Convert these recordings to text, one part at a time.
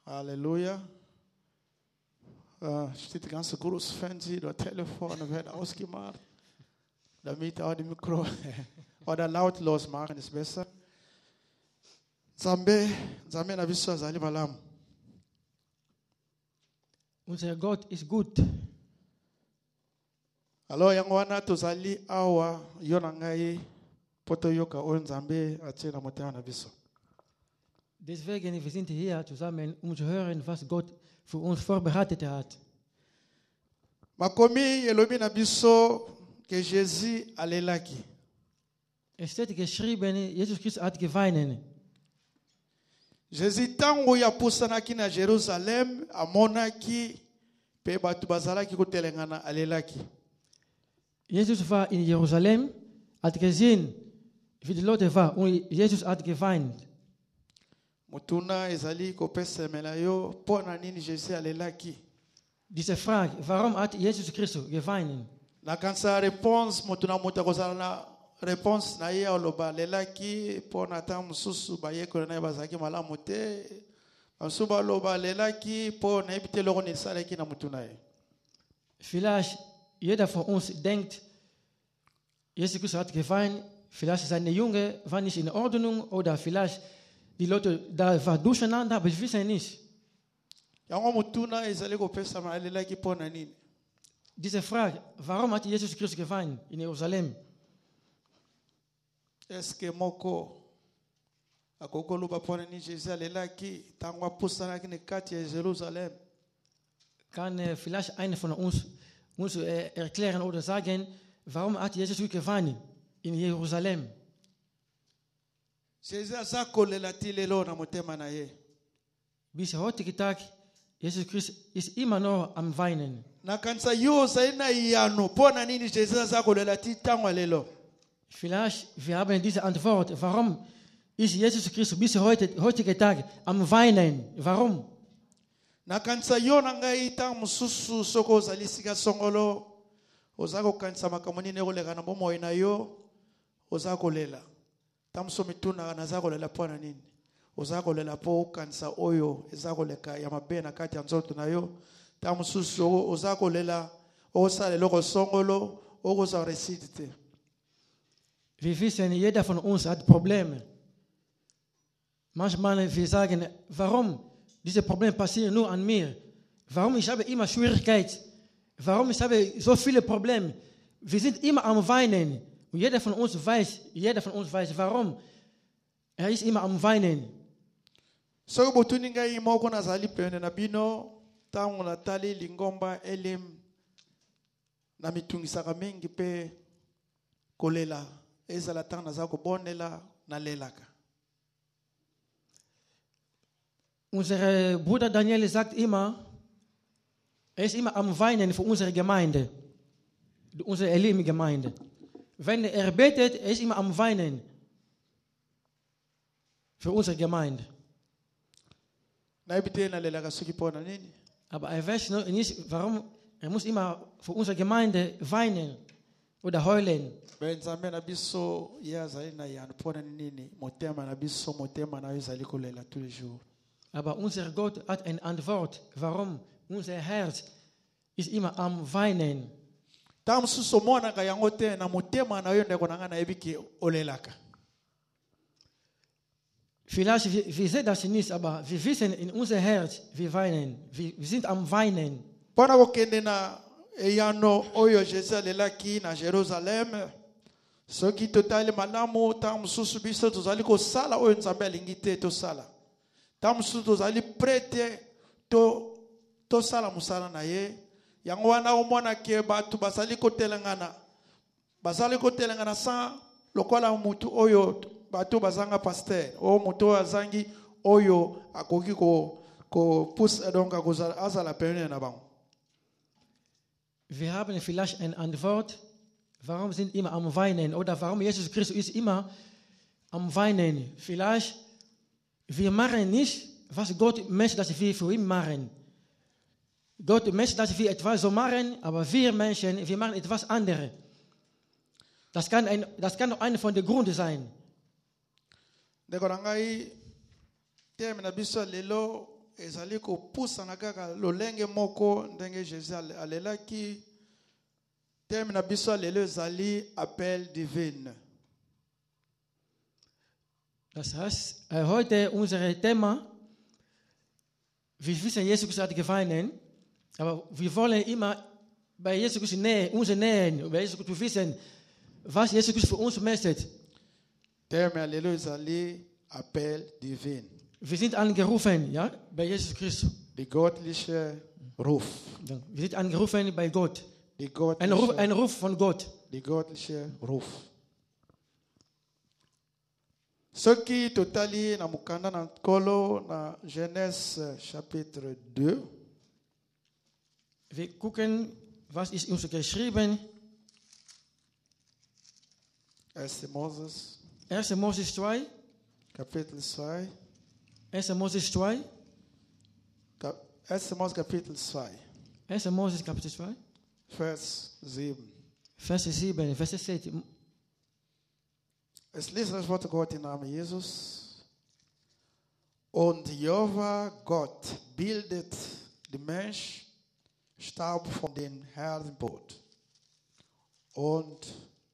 Halleluja. Steht die ganze Großfernsehen, das Telefon wird ausgemacht, damit auch die Mikro oder lautlos machen ist besser. Zambe na biso azali malamu. Unser Gott ist gut. Alors yango wana tozali awa yo na ngai poto yoka oyo Nzambe atie na motema na biso. Deswegen, wir sind hier zusammen, zu hören, was Gott für uns vorbereitet hat. Makomi elobi na biso que Jésus alelaki. Es steht geschrieben, Jesus Christus hat geweint. Jésus tango ya pusanaki na Jérusalem amonaki pe batu bazalaki kotelengana alelaki. Jesus war in Jerusalem, hat gesehen, wie die Leute waren, und Jesus hat geweint. Mutuna ezali kopesa melayo pona nini Jésus alelaki. Diese Frage, warum hat Jesus Christus geweint? Na kansa réponse mutuna mutakozala na réponse na ye oloba lelaki pona ta mususu bayeko na bazaki malamu te. Basuba loba lelaki pona ebite loko ni salaki na mutuna ye. Vielleicht jeder von uns denkt, Jesus Christus hat geweint, vielleicht seine Junge war nicht in Ordnung oder vielleicht die Leute da war durcheinander, aber wir wissen nicht. Yango mutuna ezali kopesa malelaki pona nini? Diese Frage, warum hat Jesus Christus geweint in Jerusalem? Est-ce que moko akokolo ba pona ni Jésus alelaki tango apusanaki ne kati ya Jerusalem? Kann vielleicht einer von uns erklären oder sagen, warum hat Jesus geweint in Jerusalem? Jésus azakolela ti lelo na motema na ye. Bis heutige Tag, Jesus Christus ist immer noch am Weinen. Na kanisa yo saina yano pona nini Jésus azakolela ti tango lelo? Vielleicht wir haben diese Antwort, warum ist Jesus Christus bis heutige Tag am Weinen? Warum? Na kanisa yo na ngai ta mususu soko ozali sika songolo ozako kanisa makamoni ne koleka na bomo na yo ozako lela. Tamso mituna nazako lela pona nini? Ozako lela po kanisa oyo ezako leka ya mabe na kati ya nzoto na yo. Tamususu ozako lela osale loko songolo ogoza resite. Wir wissen, jeder von uns hat Probleme. Manchmal wir sagen, warum diese Probleme passieren nur an mir? Warum ich habe immer Schwierigkeiten? Warum ich habe so viele Probleme? Wir sind immer am Weinen. Und jeder von uns weiß, warum. Er ist immer am Weinen. So botuninga imoko nazali pene na bino tango na tali lingomba elim na mitungisaka mingi pe kolela ezala tanga nazako bonela na lelaka. Unser Bruder Daniel sagt immer, er ist immer am Weinen für unsere Gemeinde, unsere Elim-Gemeinde. Wenn er betet, er ist immer am Weinen für unsere Gemeinde. Aber er weiß nicht, warum er muss immer für unsere Gemeinde weinen oder heulen. Aber unser Gott hat eine Antwort, warum unser Herz ist immer am Weinen. Vielleicht wir sehen das nicht, aber wir wissen in unser Herz, wir weinen, wir sind am Weinen. Eyano oyo Jésus alelaki na Jerusalem soki totali malamu tamususu biso tozali kosala oyo Nzambe alingi te tosala tamususu tozali prêt to sala musala na ye yango wana omona ke batu basali kotelengana sa lokola mutu oyo batu bazanga pasteur o mutu azangi oyo akoki ko pousse donc azala pene na bango. Wir haben vielleicht eine Antwort, warum sind immer am Weinen oder warum Jesus Christus ist immer am Weinen. Vielleicht wir machen nicht, was Gott möchte, dass wir für ihn machen. Gott möchte, dass wir etwas so machen, aber wir Menschen, wir machen etwas anderes. Das kann doch einer von den Gründen sein. ezali kopusana kaka lolenge moko ndenge Jésus alelaki. Terme na biso lelo ezali appel divin. Das heißt, heute unser Thema, wir wissen, Jesus Christus hat geweint, aber wir wollen immer bei Jesus Christus uns nähern, bei Jesus Christus wissen, was Jesus Christus für uns möchte. Terme lelo ezali appel divin. Wir sind angerufen, ja, bei Jesus Christus. Die göttliche Ruf. Wir sind angerufen bei Gott. Ein Ruf von Gott. Die göttliche Ruf. Soki totali na mukanda na nkolo na Genèse chapitre 2. Wir gucken, was ist uns geschrieben. 1 Moses. 1. Moses 2. Kapitel 2. 1. Moses 2. 1. Moses Kapitel 2. 1. Moses Kapitel 2. Vers 7. Vers 7, Vers 7. Es liest das Wort Gott im Namen Jesus. Und Jehova Gott bildet den Mensch Staub von den Herdenboot und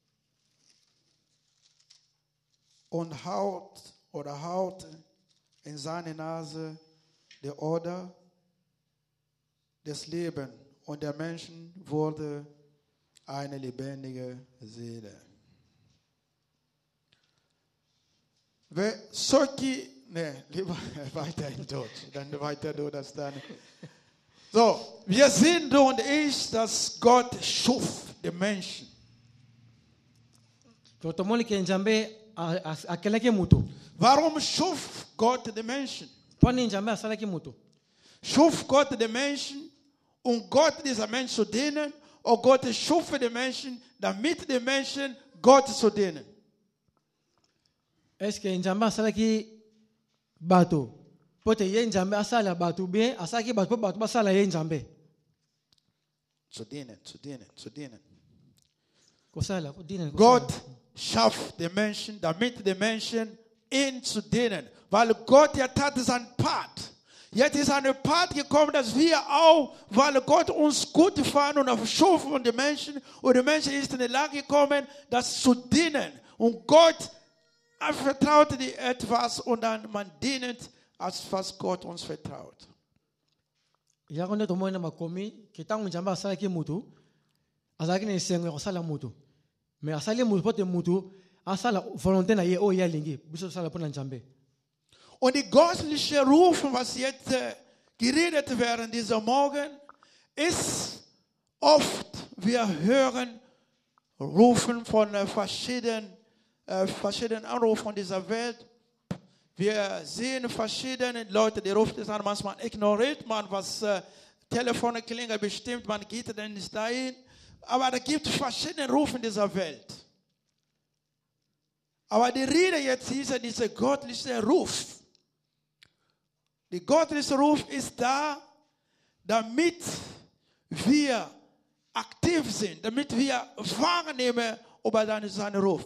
haut in seine Nase die Oder des Lebens, und der Menschen wurde eine lebendige Seele. Lieber weiter in Deutsch, dann weiter du das dann. So, wir sehen du und ich, dass Gott schuf den Menschen. Warum schuf Gott den Menschen? Schuf Gott den Menschen, um Gott dieser Menschen zu dienen, und Gott schuf den Menschen, damit die Menschen Gott zu dienen. Est-ce que Njamba asalaki bato pote ye Njambe asala bato bien asalaki bato basala ye Njambe Zu dienen. kosala Gott schafft den Menschen, damit die Menschen ihn zu dienen, weil Gott ja tat seinen Part. Jetzt ist eine Part gekommen, dass wir auch, weil Gott uns gut gefallen und schuf von den Menschen, und die Menschen ist in die Lage gekommen, das zu dienen. Und Gott vertraut dir etwas, und dann man dient, als was Gott uns vertraut. Ya konde to moina makomi kitangu Njamba asalaki mutu azalaki ne sengo kosala mutu mais asali mutu pote mutu asala volonté na ye o ya lingi biso sala pona Njambe. Und die göttliche Rufen, was jetzt geredet werden dieser Morgen, ist oft, wir hören Rufen von verschiedenen Anrufen dieser Welt. Wir sehen verschiedene Leute, die rufen es an, manchmal ignoriert man, was Telefone klingelt, bestimmt, man geht dann nicht dahin. Aber da gibt es verschiedene Rufe dieser Welt. Aber die Rede jetzt ist dieser göttliche Ruf. Der göttliche Ruf ist da, damit wir aktiv sind, damit wir wahrnehmen über seinen Ruf.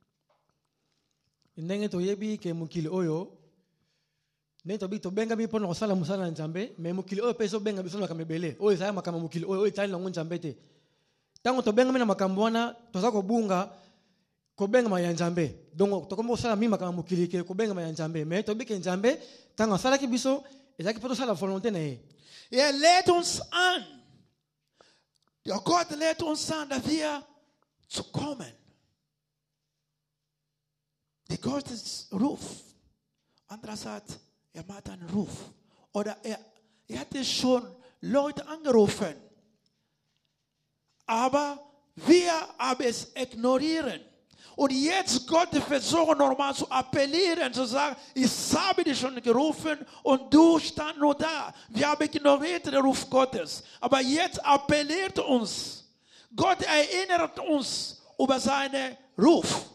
Ndenge to yebi ke mukili oyo ne to bi to benga bi pono kosala musala Njambe mais mukili oyo peso benga biso na kamebele oyo saya makama mukili oyo itali na Njambe te tango to benga mina makambo wana to za ko bunga ko benga ma ya Njambe donc to kombo sala mi makama mukili ke ko benga ma ya Njambe mais to bi ke Njambe tango sala ki biso ezaki poto sala volonté na ye. Er lädt uns an. Ja, Gott lädt uns an, dass wir zu kommen. Die Gottes Ruf. Andererseits, er macht einen Ruf. Oder er hatte schon Leute angerufen. Aber wir haben es ignorieren. Und jetzt Gott versucht normal zu appellieren, zu sagen, ich habe dich schon gerufen und du stand nur da. Wir haben ignoriert den Ruf Gottes. Aber jetzt appelliert uns. Gott erinnert uns über seinen Ruf.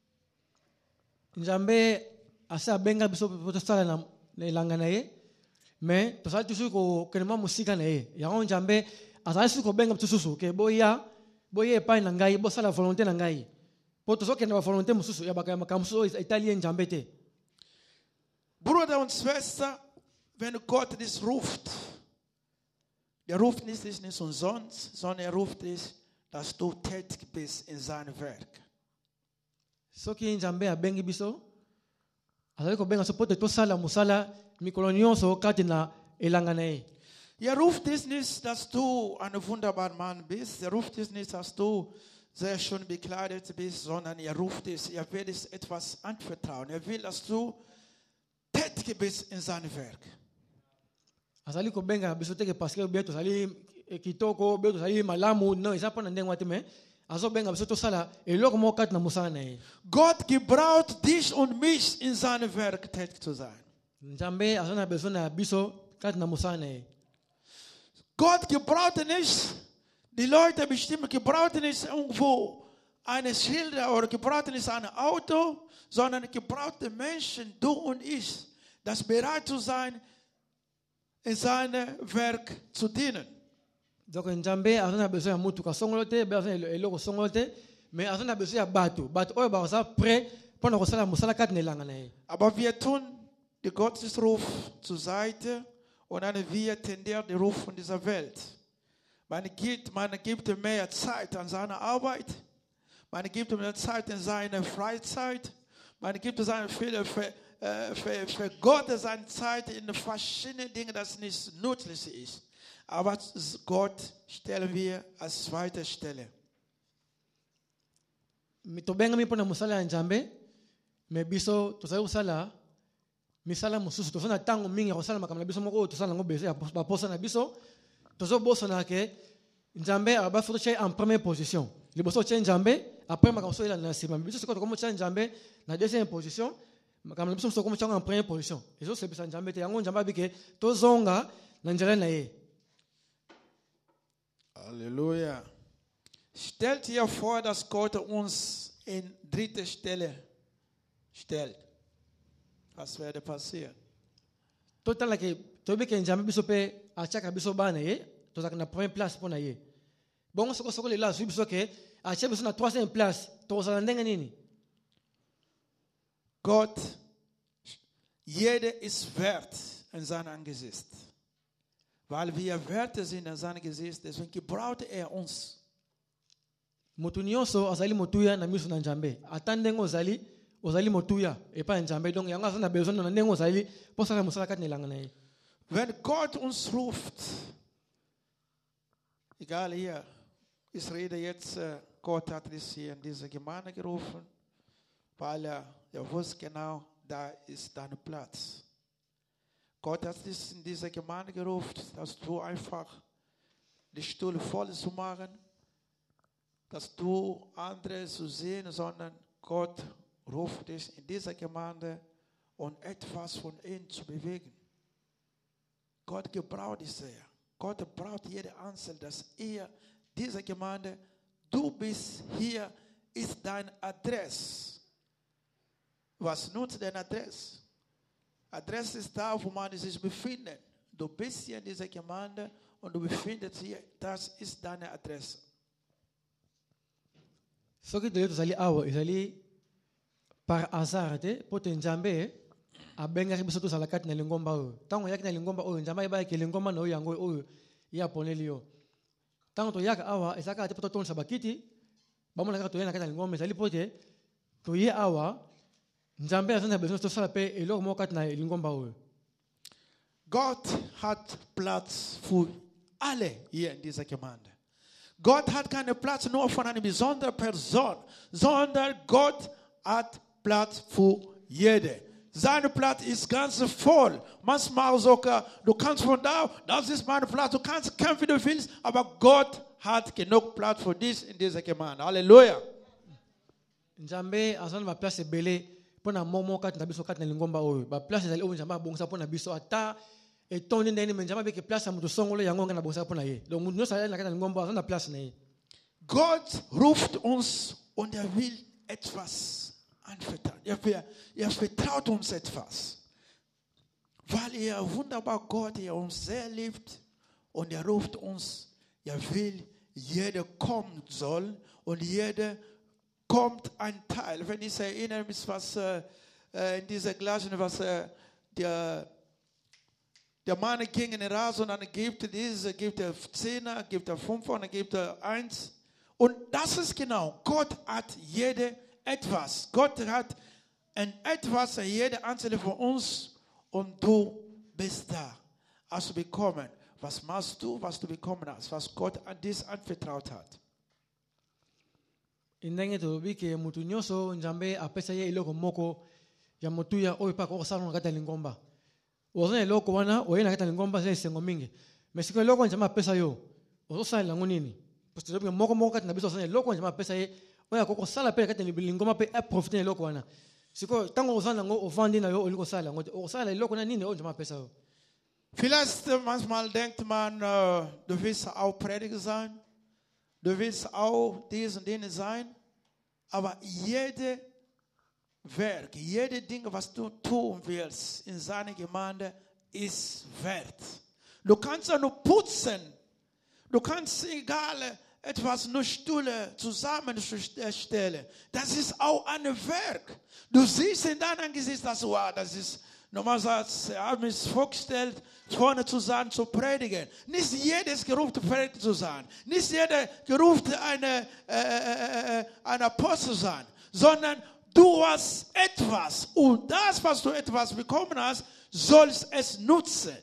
Njambe asa benga biso poto sala na ilanga na ye mais to sa tusu ko kenema musika na ye ya Njambe asa su ko benga tususu ke boya pa na ngai bo sala volonté na ngai poto so ke na volonté mususu ya baka makamusu italien Njambe te. Bruder und Schwester, wenn Gott dich ruft, der ruft nicht umsonst, sondern er ruft dich, dass du tätig bist in seinem Werk. Soki Nzambe abengi biso, azali kobenga so pote tosala musala mikolo nyonso kati na elanga na ye. Er ruft dich nicht, dass du ein wunderbarer Mann bist. Er ruft dich nicht, dass du sehr schön bekleidet bist, sondern er ruft dich, er will dich etwas anvertrauen. Er will, dass du tätig bist in seinem Werk. Azali kobenga biso teke parce que beto sali kitoko beto sali malamu no isa pona ndenge wate me azo benga biso tosala eloko mo kati na musala na ye. Gott gebraucht dich und mich in seinem Werk tätig zu sein. Nzambe azona beso na biso kati na musala na ye. Gott gebraucht nicht die Leute bestimmt, gebraucht nicht irgendwo eine Schilder oder gebraucht nicht ein Auto, sondern gebraucht die Menschen, du und ich, das bereit zu sein, in seinem Werk zu dienen. Donc Nzambe azona beso ya mutu ka songolote be azona eloko songolote mais azona beso ya bato oyo ba sa prêt pona ko sala musala kati na elanga na ye. Aber wir tun den Gottesruf zur Seite und dann wir tendieren den Ruf von dieser Welt. Man gibt mehr Zeit an seiner Arbeit. Man gibt mehr Zeit in seiner Freizeit. Man gibt seine für Gott seine Zeit in verschiedenen Dingen, das nicht nützlich ist. Aber Gott stellen wir als zweite Stelle. Mitobenga mi pona musala ya Nzambe, me biso tosali usala misala mususu tosana tango mingi kosala makambo na biso moko tosala ngo bese ba posa na biso tozo boso na ke Nzambe aba faut en première position. Liboso tche Nzambe après makambo so ila na sima biso sikoto komo tche Nzambe na deuxième position makambo na biso so komo tche en première position. Ezo se bisa Nzambe te yango Nzambe abike tozonga na njela na ye. Halleluja. Stellt dir vor, dass Gott uns in dritte Stelle stellt. Was werde passieren? Totala ke tobe ke Nzambe biso pe achaka biso bana ye tozaka na première place pona ye. Bongo soko le la biso ke achaka biso na troisième place tozala ndenge nini? Gott, jeder ist wert in seinem Angesicht. Weil wir Werte sind in seinem Angesicht, deswegen gebraucht uns. Mutu nyonso azali motuya na miso na Nzambe. Ata ndenge ozali motuya epa Nzambe donc yango azana besoin na ndenge ozali posala musala kati na elanga na ye. Wenn Gott uns ruft, egal hier, ich rede jetzt, Gott hat uns hier in diese Gemeinde gerufen, weil er wusste genau, da ist dein Platz. Gott hat dich in diese Gemeinde gerufen, dass du einfach die Stühle voll zu machen, dass du andere zu sehen, sondern Gott ruft dich in diese Gemeinde und etwas von ihnen zu bewegen. Gott gebraucht dich sehr. Gott braucht jede Einzelne, dass diese Gemeinde, du bist hier, ist dein Adresse. Was nutzt deine Adresse? Adresse ist da, wo man sich befindet. Du bist hier in dieser Gemeinde und du befindest hier, das ist deine Adresse. Soki tole tozali awa ezali par hasard te pote Nzambe abengaki biso tozala kati na lingomba oyo. Tango yaki na lingomba oyo Nzambe ayebaki lingomba na oyo yango oyo ya poneli yo. Tango toyaka awa ezaka te poto tonisa bakiti bamonaka toye na kati na lingomba ezali pote toye awa Nzambe azana besoin tosala pe eloko moko kati na lingomba oyo. Gott hat Platz für alle hier in dieser Gemeinde. Gott hat keinen Platz nur von einer besonderen Person, sondern Gott hat Platz für jede. Sein Platz ist ganz voll. Manchmal sogar, du kannst von da, das ist mein Platz, du kannst kämpfen, wie du willst, aber Gott hat genug Platz für dich in dieser Gemeinde. Halleluja. Nzambe azana ba place belé pona momo kati na biso kati na lingomba oyo. Ba place ezali oyo Nzambe abongisa pona biso ata etonde ndeni mais Nzambe beke place amuto songolo yango ngana bongisa pona ye. Donc mutu nyonso na kati na lingomba azana place na ye. Gott ruft uns und er will etwas anvertrauen. Er vertraut uns etwas. Weil er wunderbar Gott, er uns sehr liebt und er ruft uns, er will, jeder kommen soll und jeder kommt ein Teil. Wenn ich erinnere mich, was in dieser gleichen, was der Der Mann ging in den Rasen und dann gibt er diese, gibt er 10er, gibt er 5er und dann gibt er 1. Und das ist genau, Gott hat jede etwas. Gott hat ein etwas an jede einzelne von uns und du bist da. Hast du bekommen. Was machst du, was du bekommen hast, was Gott an dich anvertraut hat. Indenge to bike mutu nyoso njambe apesa ye iloko moko ya motuya oyo pa ko sala ngata lingomba. Ozana iloko wana oyena ngata lingomba ze sengo mingi. Mesiko iloko njama apesa yo. Ozo sala lango nini? Posto dobe moko kati na biso ozana iloko njama apesa ye oya ko sala pe kati lingomba pe profiter iloko wana. Siko tango ozana ngo ovandi na yo oliko sala ngo osala iloko na nini o njama apesa yo. Vielleicht manchmal denkt man, du willst auch Prediger sein, du willst auch dies und jenes sein, aber jede Werk, jede Ding, was du tun willst in seiner Gemeinde, ist wert. Du kannst ja nur putzen, du kannst egal etwas nur Stühle zusammenstellen. Das ist auch ein Werk. Du siehst in deinem Gesicht, dass das ist. Normalerweise habe ich mich vorgestellt, vorne zu sein, zu predigen. Nicht jeder ist gerufen, Prediger zu sein. Nicht jeder gerufen, ein Apostel zu sein. Sondern du hast etwas. Und das, was du etwas bekommen hast, sollst es nutzen.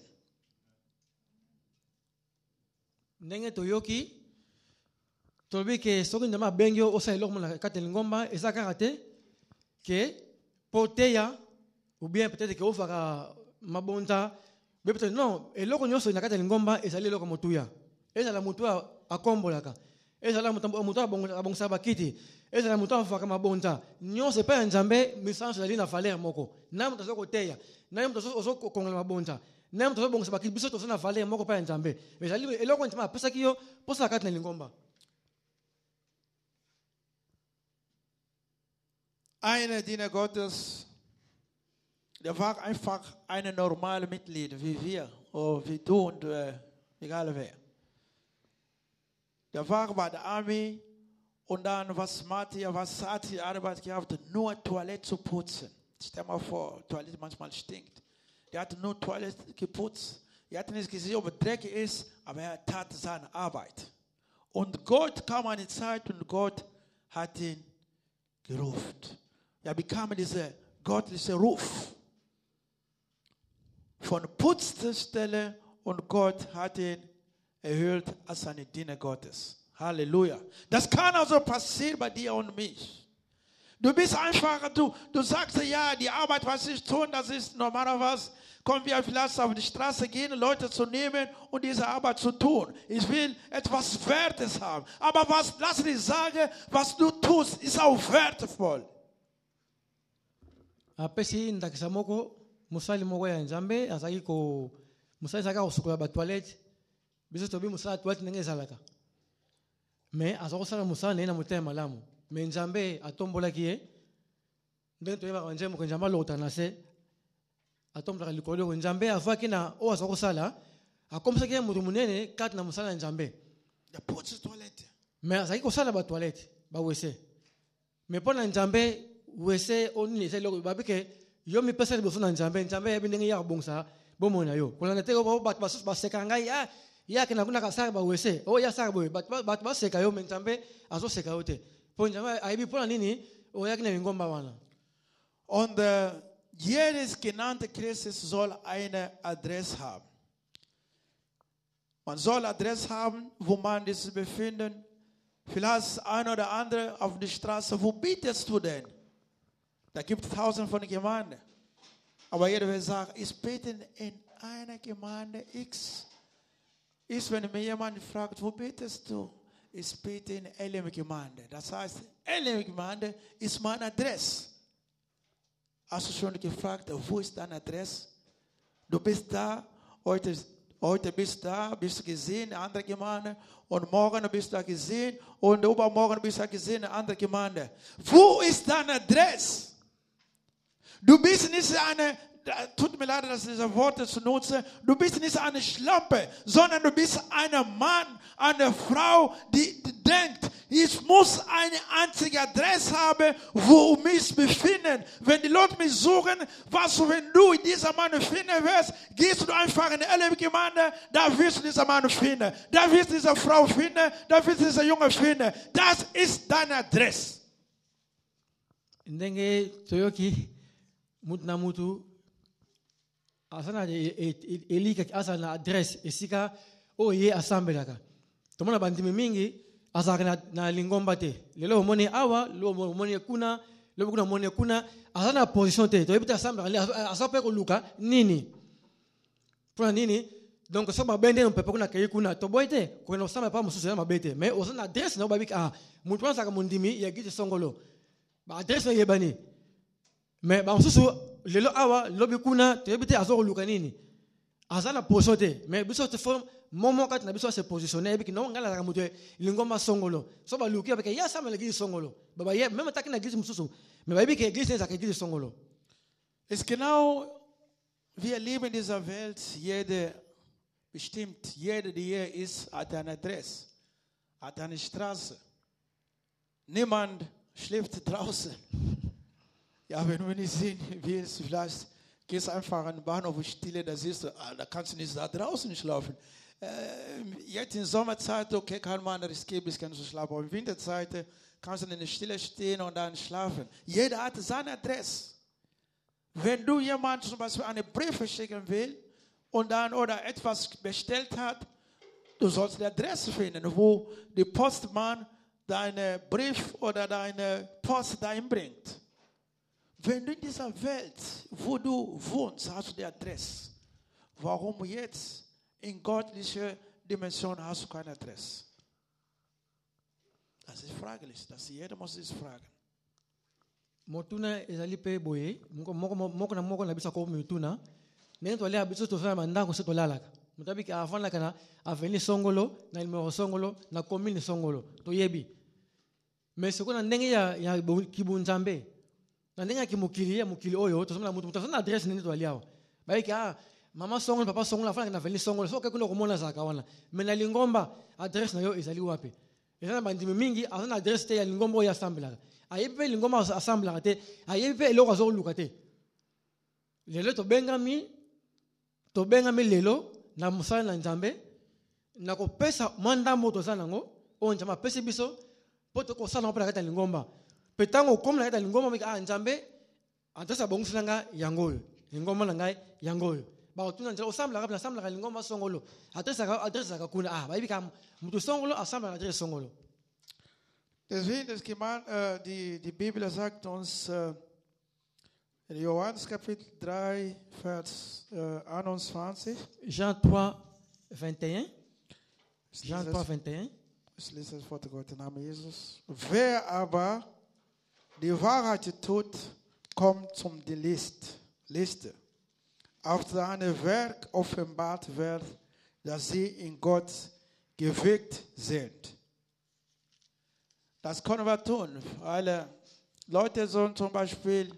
Nenge toyoki, tobi ke sokin dama bengyo osa ilok mo na katelingomba, esa karate, ke poteya, ou bien peut-être que ofaka mabonta, mais peut-être non, et loko nyoso na katelingomba ezali loko motuya. Eza la mutua akombolaka. Eza la mutua abongsa bakiti. Eza la mutua afaka mabonta. Nyonso pa nzambe misanso ezali na valeur moko. Na mutu azokoteya, na mutu azokongola mabonta. Na mutu azobongsa bakiti biso to na valeur moko pa nzambe. Mais ezali eloko nzambe apesa kiyo posa kati na lingomba. Eine Diener Gottes, der war einfach ein normales Mitglied, wie wir, oder wie du und egal wer. Der war bei der Armee und dann was hat die Arbeit gehabt, nur Toilette zu putzen. Stell mal vor, Toilette manchmal stinkt. Der hat nur Toilette geputzt. Er hat nicht gesehen, ob er dreckig ist, aber er tat seine Arbeit. Und Gott kam eine Zeit und Gott hat ihn gerufen. Er bekam diesen göttlichen Ruf von Putzstelle und Gott hat ihn erhöht als eine Diener Gottes. Halleluja. Das kann also passieren bei dir und mich. Du bist einfach, du sagst ja, die Arbeit, was ich tue, das ist normalerweise, kommen wir vielleicht auf die Straße gehen, Leute zu nehmen und diese Arbeit zu tun. Ich will etwas Wertes haben. Aber lass mich sagen, was du tust, ist auch wertvoll. Apesi ndakisa moko musali moko ya nzambe azaki ko musali saka kosukola ba toilette biso tobi musala toilette ndenge ezalaka mais azako sala musala na motema malamu mais nzambe atombolaki ye ndenge toyeba ka nzembo nzambe alota na se atombolaka likolo nzambe avaki na o azako sala akomisaki ye mutu munene kati na musala nzambe the puts toilette mais azaki kosala ba toilette ba wese mais pona nzambe wese oni se lo babike yo mi pesa liboso na nzambe ya bindenge ya bongsa bomona yo kolanda te ko bat baseka ngai ya ke na kuna ka saka ba wese o ya saka boy bat baseka yo nzambe azo seka yo te po nzambe aibi pona nini o ya kina ngomba wana. Und jedes genannte Christus soll eine Adresse haben. Man soll Adresse haben, wo man sich befindet. Vielleicht ein oder andere auf der Straße, wo bietest du denn? Da gibt es tausende von Gemeinden. Aber jeder will sagen, ich bete in einer Gemeinde X. Wenn mir jemand fragt, wo betest du? Ich bete in Elim-Gemeinde. Das heißt, Elim-Gemeinde ist meine Adresse. Hast du schon gefragt, wo ist deine Adresse? Du bist da, heute bist du da, bist du gesehen in einer anderen Gemeinde. Und morgen bist du da gesehen. Und übermorgen bist du da gesehen in einer anderen Gemeinde. Wo ist deine Adresse? Du bist nicht tut mir leid, dass diese Worte zu nutzen, du bist nicht eine Schlampe, sondern du bist ein Mann, eine Frau, die denkt, Ich muss eine einzige Adresse haben, wo ich mich befinde. Wenn die Leute mich suchen, wenn du in dieser Mann finden wirst, gehst du einfach in eine Gemeinde, da wirst du diesen Mann finden. Da wirst du diese Frau finden, da wirst du diese Junge finden. Das ist deine Adresse. Ndenge toyoki mutna mutu asana elika asana address esika oye asambelaka tomona bandimi mingi asaka na lingomba te lelo moni awa lo moni kuna lo kuna moni kuna asana position te toyebita asambelaka asape ko luka nini pour nini donc so mabende no pepe kuna kei kuna to boite ko no samba pa mususu na mabete mais osana address na babika mutu asaka mondimi ya giti songolo ba adresse yebani mais ba mususu lelo awa lobi kuna tebite azoko luka nini azana posote mais biso te forme momo kat na biso se positionner biki no ngala ka mutu lingoma songolo so ba luki beke ya sama legi songolo baba ye même takina gisi mususu mais ba biki gisi za gisi songolo. Ist genau, wir leben in dieser Welt, jeder die hier ist, hat eine Adresse, hat eine Straße. Niemand schläft draußen. Ja, wenn wir nicht sehen, wie es vielleicht, gehst einfach an den Bahnhof Stille, da siehst du, da kannst du nicht da draußen schlafen. Jetzt in Sommerzeit, okay, kann man riskieren, bis kannst du schlafen. Aber in Winterzeit kannst du in der Stille stehen und dann schlafen. Jeder hat seine Adresse. Wenn du jemand zum Beispiel eine Briefe schicken will und dann oder etwas bestellt hat, du sollst die Adresse finden, wo der Postmann deinen Brief oder deine Post dahin bringt. Wenn du in dieser Welt, wo du wohnst, hast du die Adresse. Warum jetzt in göttlicher Dimension hast du keine Adresse? Das ist fraglich. Jeder muss sich fragen. Motuna ezali pe boye moko na bisa ko mutuna nene to le abiso to fa mandango se to lalaka mutabiki afana kana aveni songolo na numero songolo na commune songolo to yebi mais ce qu'on a ndenge ya kibunzambe na ndenge mukili oyo to somna mutu to na adresse nene to aliawa baiki mama songolo papa songolo afana kana aveni songolo so ke kuno komona zaka wana mais na lingomba adresse na yo ezali wapi ezana bandimi mingi azana adresse te ya lingomba ya sambela ayepe lingoma assemble te ayepe eloko azoluka te lelo to bengami lelo na musala na nzambe na ko pesa manda moto sana ngo o njama pesa biso poto ko sala opera kata lingomba petango komla kata lingomba mika nzambe antasa bongusana nga yangoyo lingomba na ngai yangoyo ba tuna njalo osambla kapna sambla lingomba songolo adresse ka kuna ba ibika mutu songolo asambla adresse songolo. Deswegen ist gemeint, die Bibel sagt uns in Johannes Kapitel 3, Vers 21. Jean 3, 21. Jean 3, 21. Ich lese das Wort Gottes im Namen Jesus. Wer aber die Wahrheit tut, kommt zum die Liste. Auf seine Werk offenbart wird, dass sie in Gott gewirkt sind. Das können wir tun. Alle Leute sollen zum Beispiel,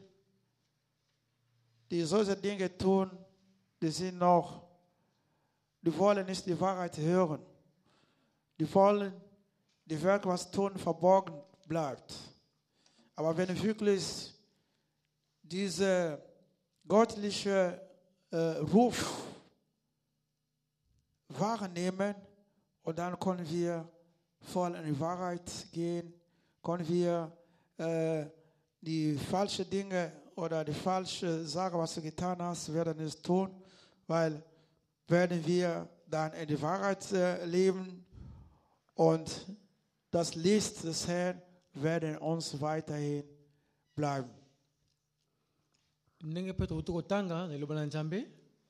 die solche Dinge tun, die wollen nicht die Wahrheit hören. Die wollen die Werk, was tun, verborgen bleibt. Aber wenn wir wirklich diese göttliche Ruf wahrnehmen und dann können wir voll in die Wahrheit gehen, können wir die falschen Dinge oder die falsche Sache, was du getan hast, werden es tun, weil werden wir dann in die Wahrheit leben und das Licht des Herrn werden uns weiterhin bleiben. Ndenge Petro tukotanga na loba na Nzambe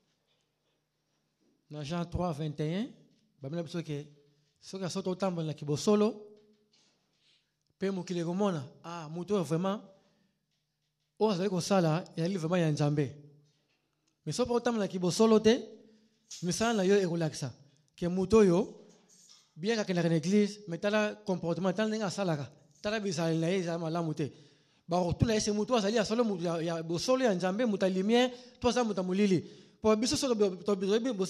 na Jean 3, 21 babina biso ke soki asoto otambola na kibosolo mpe mokili komona moto oyo vraiment oyo azali kosala ezali vraiment ya Nzambe mais soki otambola na kibosolo te misala na yo ekolakisa ke moto oyo bien kakendaka na église mais tala comportement tala ndenge asalaka tala bizaleli na ye ezala malamu te bakotuna ye se moto azali asolo moto ya bosolo ya Nzambe moto ya lumière to aza moto ya molili po biso solo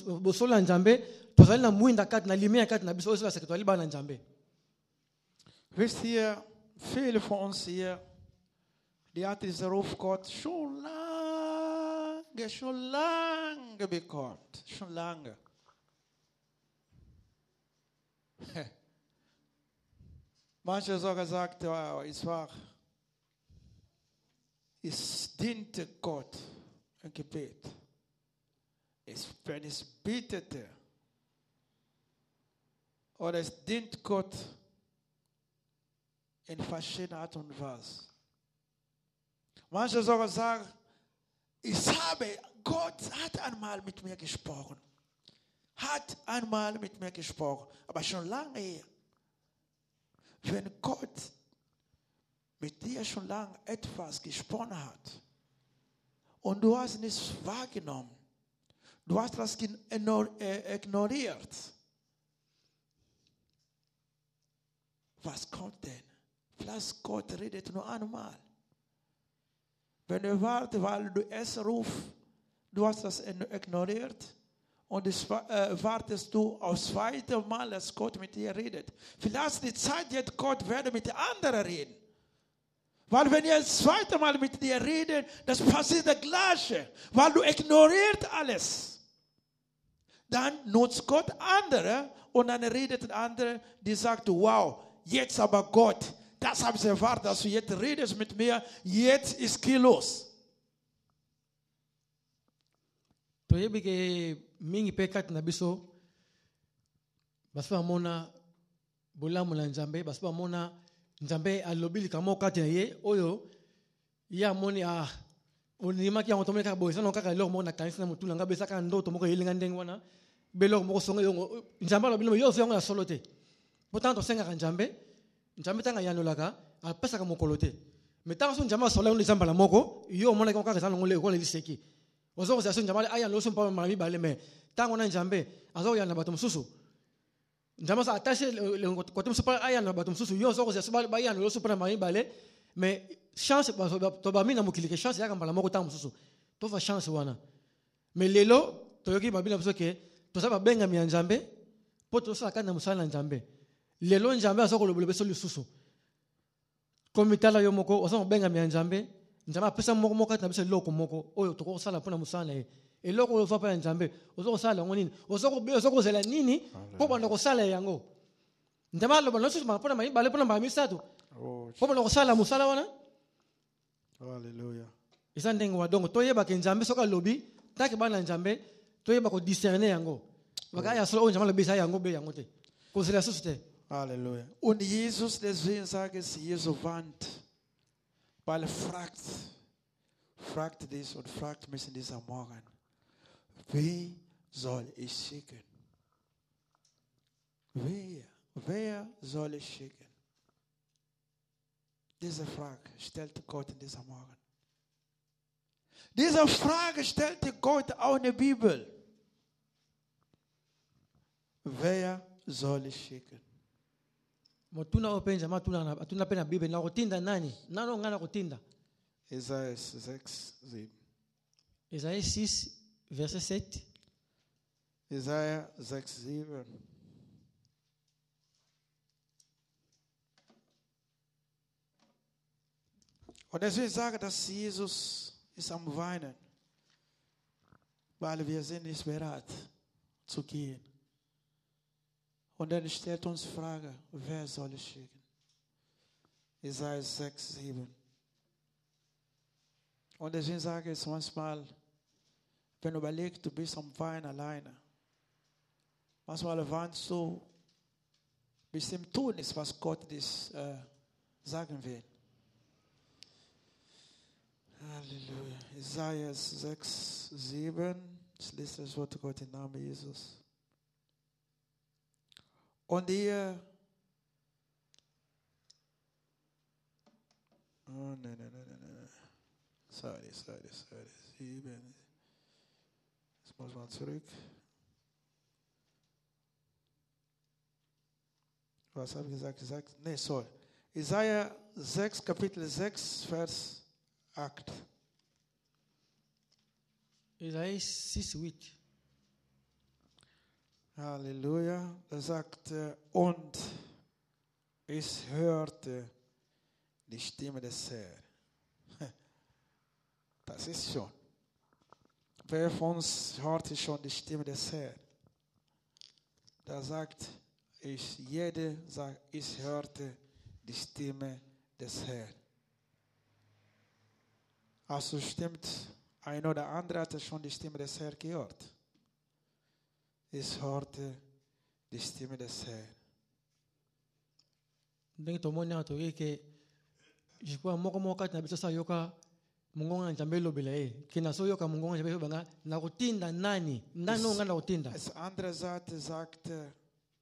bosolo ya Nzambe tozali na mwinda kati na lumière kati na biso oyo baseke toali bana Nzambe. Wisst ihr, viele von uns hier, die hat diesen Ruf Gott schon lange bekommen. Schon lange. Manche sogar sagt, wow, es diente Gott ein Gebet. Wenn es betete, oder es dient Gott in verschiedener Art und Weise. Manche sogar sagen, Gott hat einmal mit mir gesprochen. Aber schon lange her. Wenn Gott mit dir schon lange etwas gesprochen hat und du hast nichts wahrgenommen, du hast das ignoriert, was kommt denn? Vielleicht Gott redet nur einmal. Wenn du wartest, weil du es rufst, du hast das ignoriert und wartest du aufs zweite Mal, dass Gott mit dir redet. Vielleicht die Zeit jetzt, Gott werde mit anderen reden. Weil wenn er das zweite Mal mit dir redet, das passiert das Gleiche. Weil du ignorierst alles. Dann nutzt Gott andere und dann redet der andere, die sagt, wow, jetzt aber Gott, das habe ich erwartet, dass du jetzt redest mit mir, jetzt ist viel los. Toyebi ke mingi pekat na biso baspa mona bolamu na Nzambe baspa mona Nzambe alobili kamo kati na ye oyo ya moni onima ki angotomeka ka boisa no kaka lor mona kanisa na mutula nga besa ka ndoto moko yelinga ndenge wana belor moko songa yongo Nzambe alobili yo so yongo na solo te pourtant senga ka Nzambe tanga yanolaka apesa ka mokolo te metanga so Nzambe solo yongo Nzambe la moko yo mona ka kaka ngole ko le liseki ozo so Nzambe aya lo so mpa mami bale me tango na Nzambe azo yana bato mususu Nzambe sa attaché le côté mususu pa aya na bato mususu yo so so ba ya lo so pa mami bale mais chance to ba mina mokili ke chance ya kambala moko tango mususu to fa chance wana mais lelo to yoki babina biso ke to sa ba benga mi Nzambe po to sa kana musala Nzambe lelo Nzambe azo ko lo beso lisusu komitala yo moko ozo benga mi Nzambe Nzambe apesa moko moko na biso loko moko oyo to ko sala pona musala e eloko lo fa pa Nzambe ozo ko sala ngoni ozo ko zela nini po bana ko sala yango Nzambe lo bana so pona mai bale pona mai misatu po bana ko sala musala wana. Hallelujah. Isa ndengo wadongo toyeba ke Nzambe soka lobi take bana Nzambe toyeba ko discerner yango bakaya solo Nzambe lo bisa yango be yango te ko zela susute. Halleluja. Und Jesus, deswegen sage ich, Jesus wandt, weil er fragt dies und fragt mich in dieser Morgen, wie soll ich schicken? Wer soll ich schicken? Diese Frage stellte Gott in dieser Morgen. Diese Frage stellte Gott auch in der Bibel. Wer soll ich schicken? Motuna openja matuna pena Biblia na kutinda nani? Nano ngana kutinda? Jesaja 6:7. Jesaja 6 verset 7. Jesaja 6:7. Und deswegen sage ich, dass Jesus ist am Weinen, weil wir sind nicht bereit zu gehen. Und dann stellt uns die Frage, wer soll ich schicken? Jesaja 6:7. Und deswegen sage ich manchmal, wenn du überlegst, du bist am Weinen alleine. Manchmal weinst du, bis im Tun ist, was Gott dir sagen will. Halleluja. Jesaja 6:7. Ich lese das Wort Gottes im Namen Jesus. Und ihr, nein. Sorry. 7. Jetzt muss man zurück. Was habe ich gesagt? Nee, sorry. Jesaja 6, Kapitel 6, Vers 8. Jesaja 6, 8. Halleluja. Er sagt, und Ich hörte die Stimme des Herrn. Das ist schon. Wer von uns hörte schon die Stimme des Herrn? Da sagt jeder sagt, ich hörte die Stimme des Herrn. Also stimmt, ein oder andere hatte schon die Stimme des Herrn gehört. Ich hörte die Stimme des Herrn. Ndenge tomoni ato yeke jikwa moko kati na biso sa yoka mungonga njambe lobela kina so yoka mungonga njambe banga na kutinda nani onga na kutinda. Das andere Seite sagte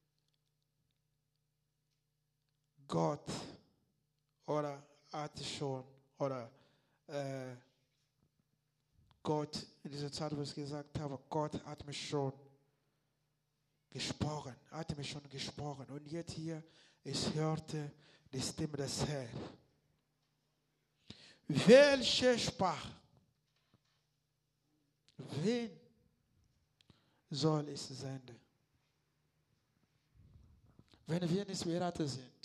Gott oder hatte schon oder Gott in dieser Zeit, wo ich gesagt habe, Gott hat mich schon gesprochen, und jetzt hier, ich hörte die Stimme des Herrn. Welche Sprache? Wen soll ich senden? Wenn wir nicht beraten sind,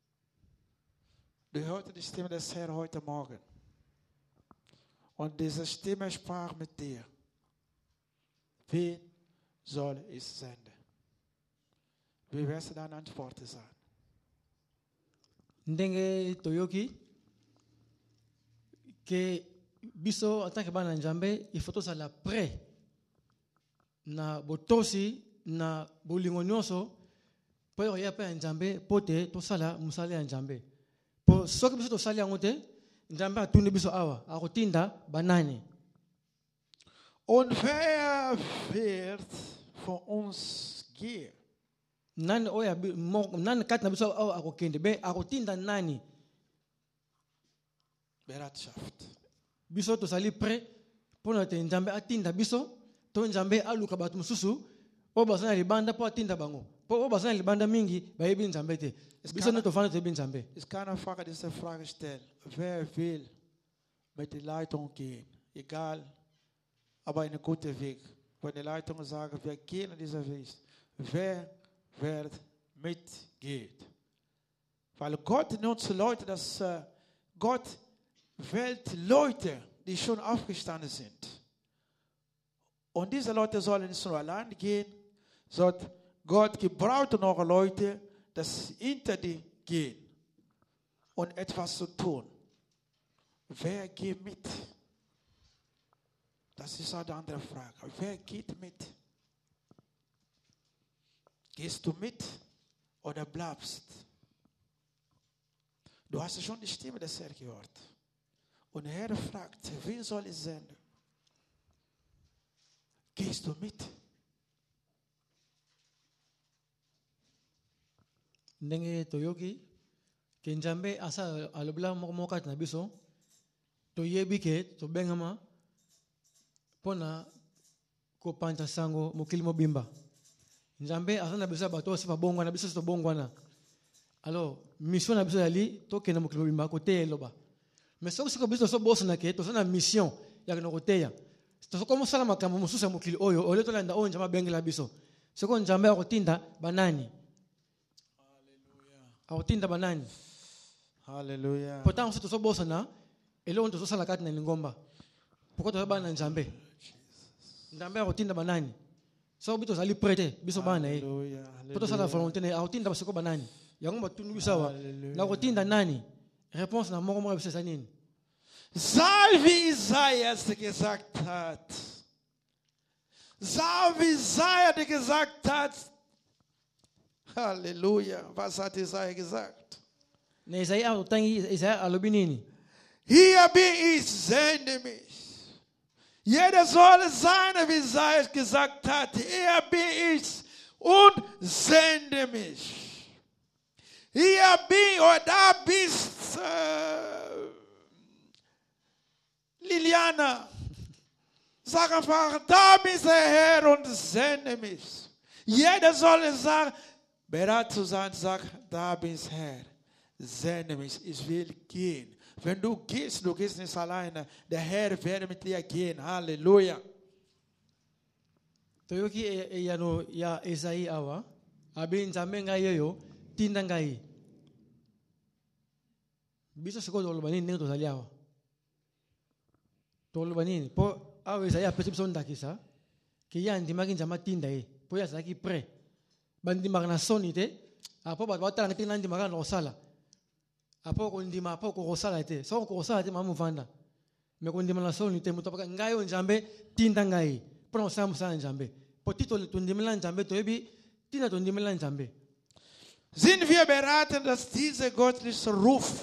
du hörst die Stimme des Herrn heute Morgen. Und diese Stimme sprach mit dir. Wen soll ich senden? Wie wirst du deine Antwort sein? Ndenge toyoki ke biso en tant que bana njambe il faut to sala prêt na botosi na bolingo nyonso po ya pa njambe pote to sala musala ya njambe po soki biso to sala yango te njambe atuni biso awa akotinda banani. Und wer wird von uns gehen? Nani oya nani kati na biso awa akokende be akotinda nani? Bereitschaft. Biso to sali prêt pona te njambe atinda biso to njambe aluka batu mususu o basana libanda po atinda bango po o basana libanda mingi bayebi njambe te biso ne to fana te bi njambe. Ich kann einfach diese Frage stellen. Wer will mit der Leitung gehen? Egal, aber in einen guten Weg. Wenn die Leitung sagt, wir gehen in dieser Weg. Wer wird mitgehen? Weil Gott nutzt Leute, dass Gott wählt Leute, die schon aufgestanden sind. Und diese Leute sollen nicht nur allein gehen, sondern Gott gebraucht noch Leute, dass hinter die gehen und etwas zu tun. Wer geht mit? Das ist auch die andere Frage. Wer geht mit? Gehst du mit oder bleibst? Du hast schon die Stimme des Herrn gehört. Und der Herr fragt, wen soll ich senden? Gehst du mit? Ndenge toyoki ke njambe asa alobla moko kati na biso toyebi ke tobengama pona kopanta sango mokili mobimba. Njambe asa na biso bato ose babongwa na biso to bongwana. Alors mission na biso yali tokena mokili mobimba kote eloba. Mais soko biso so boss na ke to sana mission ya na koteya. To ko mosala makambo mususu ya mokili oyo ole to landa onja mabengela biso. Soko njambe akotinda banani? Akotinda banani? Hallelujah. Pourtant on se so boss na ele on to sala kati na lingomba. Pourquoi to bana njambe? Njambe akotinda banani? So bito sali prêter biso bana e. Poto sala volonté ne akotinda basiko banani? Yango batunu bisawa. Na akotinda nani? Réponse na moko biso sanini? Sei wie Isaiah es gesagt hat. Sei wie Isaiah gesagt hat. Halleluja. Was hat Isaiah gesagt? Ne Isaiah utangi Isaiah alobinini. Hier bin ich, sende mich. Jeder soll sein, wie Isaiah gesagt hat. Hier bin ich und sende mich. Hier bin oder da bist Liliana. Sag einfach, da bist der Herr und sende mich. Jeder soll sagen, bereit zu sein, sag, da bist Herr, sende mich, ich will gehen. Wenn du gehst nicht alleine, der Herr wird mit dir gehen. Halleluja. Toyoki ya Isaiah awa, abin njambe ngai yoyo tinda ngai. Biso siko toloba nini ndenge tozali awa. Toloba nini po awa ezali apesi biso ndakisa ke ye andimaki nzambe atinda ye po ye azalaki prêt. Bandimaka na soni te apo bato batala te nandimaka na kosala. Apo kondima apo kokosala te. Soko kokosala te mamu vanda. Me kondima na soni te moto apaka ngai yo nzambe tinda ngai. Pona osala musala nzambe. Po tito tondimela nzambe toyebi tinda tondimela nzambe. Sind wir beraten, dass diese göttliche Ruf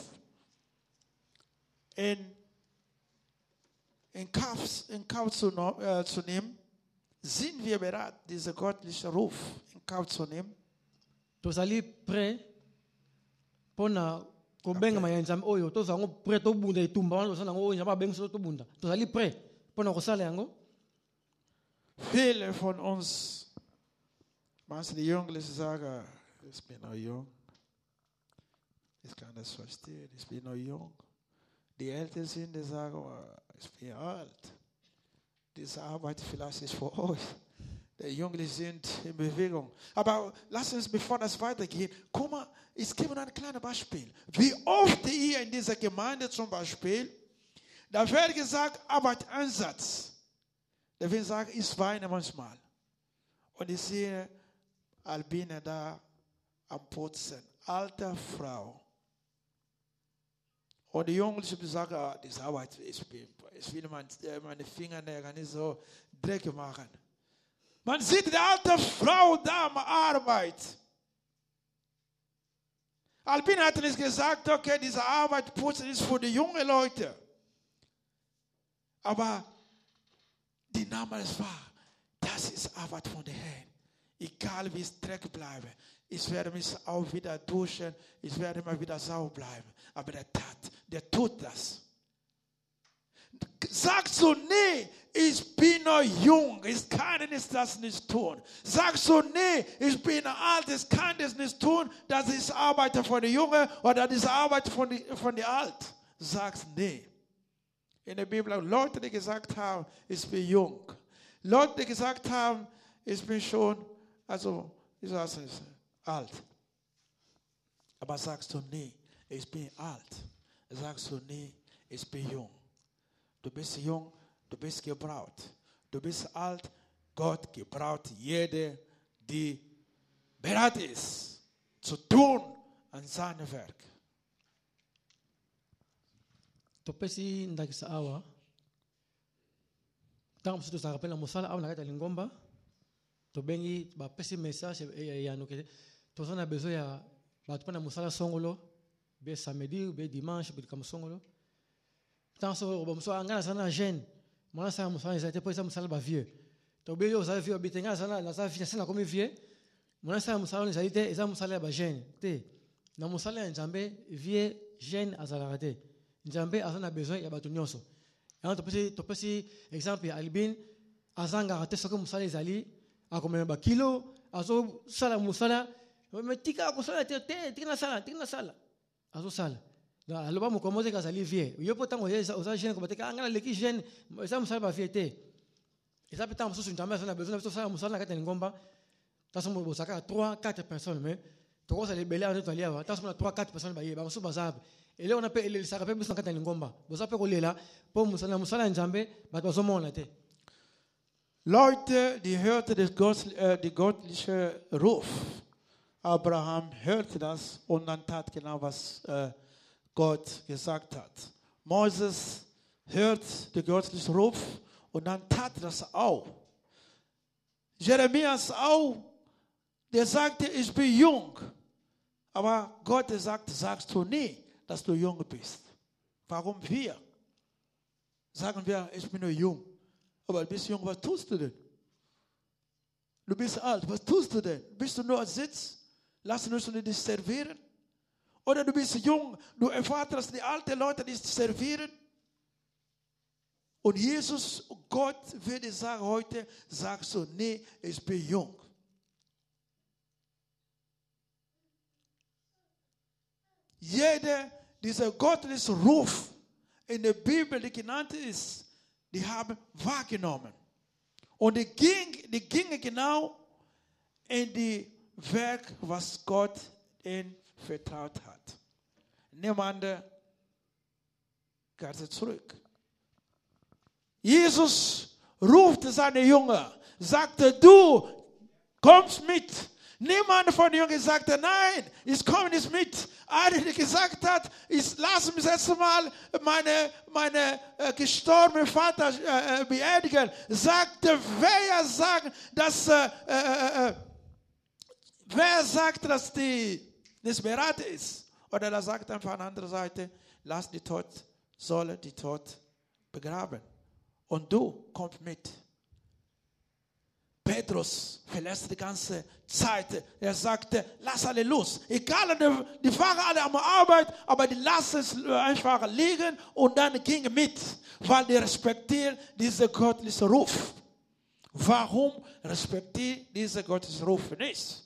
in Kauf zu nehmen? Sind wir bereit, diesen göttlichen Ruf in Kauf zu nehmen? Tozali prêt pona kobenga maya nzambe oyo tozango prêt to bunda itumba wana tosana ngo nzambe abenga so to bunda. Tozali prêt pona kosala yango. Viele von uns, manche die Jugendlichen sagen, ich bin noch jung. Ich kann das verstehen, ich bin noch jung. Die Älteren sind, die sagen, oh, ich bin alt. Diese Arbeit vielleicht ist für euch. Die Jugendlichen sind in Bewegung. Aber lasst uns, bevor das weitergeht, guck mal, ich gebe ein kleines Beispiel. Wie oft hier in dieser Gemeinde zum Beispiel, da wird gesagt, Arbeitseinsatz. Da wird gesagt, ich weine manchmal. Und ich sehe Albine da am Putzen, alte Frau. Und die Jugendlichen sagen, ah, diese Arbeit, ich will meine Fingernägel nicht so dreckig machen. Man sieht die alte Frau da am Arbeit. Albin hat nicht gesagt, okay, diese Arbeit putzen ist für die jungen Leute. Aber die Name war, das ist Arbeit von den Herrn. Egal wie es dreckig bleibe. Ich werde mich auch wieder duschen. Ich werde immer wieder sauber bleiben. Aber der tut das. Sag so, nee, ich bin noch jung. Ich kann das nicht tun. Sag so, nee, ich bin alt. Ich kann das nicht tun. Das ist Arbeit von den Jungen oder das ist Arbeit von den Alt. Sagst nee. In der Bibel, Leute, die gesagt haben, ich bin jung. Leute, die gesagt haben, ich bin schon, also, ich sage es alt. Aber sagst du, nee, ich bin alt. Sagst du, nee, ich bin jung. Du bist jung, du bist gebraucht. Du bist alt, Gott gebraucht jede, die bereit ist, zu tun an seinem Werk. Topesi ndakisa awa. Tango msutu sa rapela musala awa nakata lingomba. Tobengi ba pesi message ya nokete. Tozana besoin ya batupana musala songolo. Be samedi, be dimanche, be kam songolo. Tango so ba musala ngana sana jeune. Mwana sa musala ezate po sa musala ba vieux. Tobe yo sa vieux bitenga sana la sa fina sana comme vieux. Mwana sa musala ezate eza musala ba jeune. Te. Na musala ya Nzambe vieux jeune azala te. Nzambe azana besoin ya batu nyonso. Yango topesi exemple ya Albin azanga ate soki musala ezali akomema ba kilo azo sala musala me tika ko sala te tika na sala azo sala da aloba mo komoze kazali vie yo potango oza jeune ko bateka ngala leki jeune eza musala ba vie te eza peta mususu Nzambe azana besoin de sala musala kata ngomba taso mo bosaka 3-4 personnes mais toko sala belé en tolia wa taso na 3-4 personnes ba ye ba musu bazab. Et là, on appelle les sarapés, mais on a un ngomba. Vous savez quoi là? Pour musala Nzambe, mais pas seulement là. Leute, die hörten die göttliche Ruf. Abraham hörte das und dann tat genau, was Gott gesagt hat. Moses hört den göttlichen Ruf und dann tat das auch. Jeremias auch, der sagte, ich bin jung. Aber Gott sagt, sagst du nie, dass du jung bist. Warum wir? Sagen wir, ich bin nur jung. Aber du bist jung, was tust du denn? Du bist alt, was tust du denn? Bist du nur Sitz? Lassen wir dich servieren? Oder du bist jung, du erwartest die alten Leute, die servieren? Und Jesus, Gott würde sagen heute, sagst du, nee, ich bin jung. Jeder, dieser göttliche Ruf in der Bibel, die genannt ist, die haben wahrgenommen. Und die gingen genau in die Werk, was Gott ihnen vertraut hat. Niemand kehrte zurück. Jesus ruft seine Jünger, sagte, du kommst mit. Niemand von den Jüngern sagte, nein, ich komme nicht mit. Einer, der gesagt hat, ich lasse mich jetzt mal meine gestorbenen Vater beerdigen, sagte, wer sagt, dass die nicht bereit ist? Oder er sagt einfach an der anderen Seite, lass die Todsäule die Tod begraben. Und du kommst mit. Petrus verlässt die ganze Zeit. Er sagte, lass alle los. Egal, die waren alle am Arbeit, aber die lassen es einfach liegen und dann gingen mit, weil die respektieren diesen göttlichen Ruf. Warum respektiert dieser göttlichen Ruf nicht?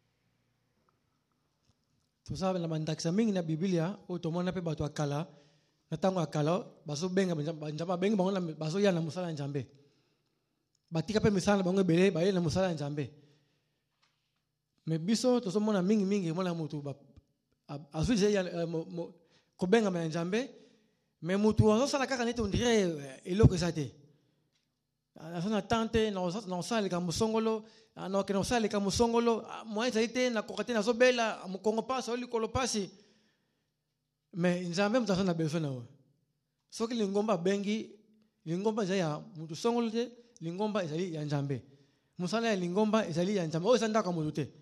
Tu sabe na mandakisa mingi na Biblia utomona pe batu akala na tango akala baso benga njamba benga bangona baso yana musala njambe batika pe misala bango bele ba yana musala njambe me biso to somona mingi mona mutu ba azu je ya ko benga ma njambe me mutu aso sala kaka nete ondire eloko sate asana tante na osala ka musongolo ano ke no sale ka musongolo mo ite na kokate na zobela mukongo pasi oli kolopasi me nzambe mtasana beso nawo soki lingomba bengi lingomba ya mutu songolo te lingomba ezali ya nzambe musala ya lingomba ezali ya nzambe o sanda ka mutu te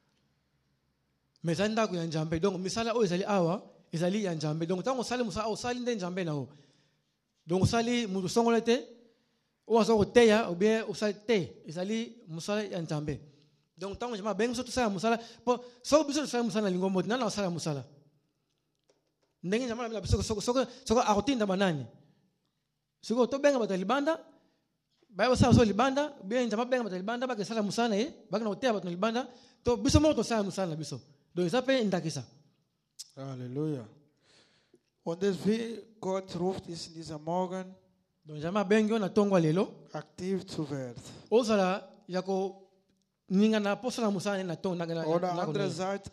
me sanda ko ya nzambe donc misala o ezali awa ezali ya nzambe donc tango sale musala o sali nde nzambe nawo donc sali mutu songolo te ou azo teya ou bien ou sali te ezali musala ya nzambe donc tango jama bengi so to sala musala po so biso sala musala lingombo na sala musala ndenge jama na biso so arotinda banani siko to benga batali banda ba sala so libanda bien jama benga batali banda ba ke sala musala ba ke no teya batali banda to biso mo to sala musala biso donc ça peut ndakisa. Halleluja. Und Gott ruft es in dieser Morgen, donc jama bengi na tongwa lelo aktiv zu werden. Osala yako ninga na posala musala na tong na oder andererseits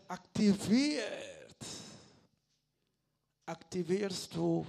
aktivierst du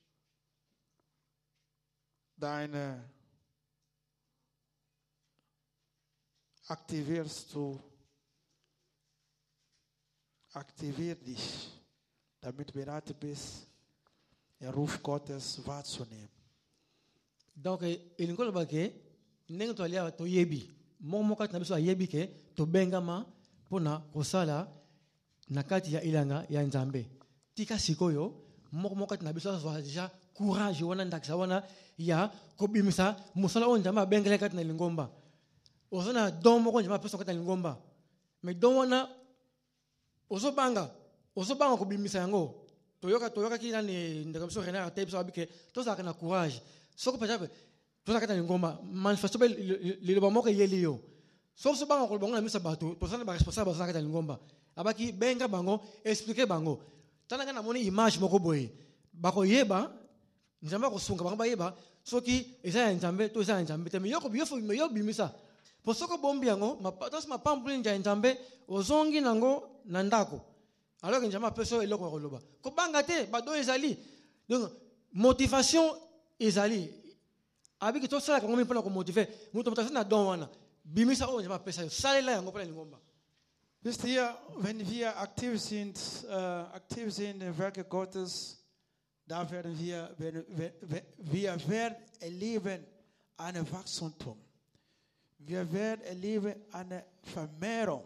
aktivier dich, damit bereit bist, den Ruf Gottes wahrzunehmen. Donc il ngolo bake ndenge to alia to yebi momo kati na biso ayebi ke to bengama pona kosala na kati ya ilanga ya nzambe tika sikoyo momo kati na biso azwa deja courage wana ndakisa wana ya kobimisa musala on nzambe bengele kati na lingomba ozona don moko nzambe peso kati na lingomba mais don wana ozobanga kobimisa yango toyoka kina ni ndaka biso rena ate biso abike to saka na courage soko pajabe to saka na ngoma manifesto be le ba moko yeliyo so banga ko bango na misa bato to sana ba responsable saka na ngomba abaki benga bango expliquer bango tanaka na moni image moko boye bako yeba nzamba ko sunga bango ba yeba soki eza nzambe to eza nzambe te me yoko bimisa po soko bombi yango mapatos mapambuli nja nzambe ozongi nango na ndako alors que nzamba peso eloko ko loba ko banga te bado ezali donc motivation ezali abiki to sala kango mpona ko motiver muto mutasa na don wana bimisa o nzamba pesa salela yango pona lingomba. Wisst ihr, wenn wir aktiv sind in Werke Gottes, da werden wir werden erleben ein Wachstum. Wir werden erleben eine Vermehrung.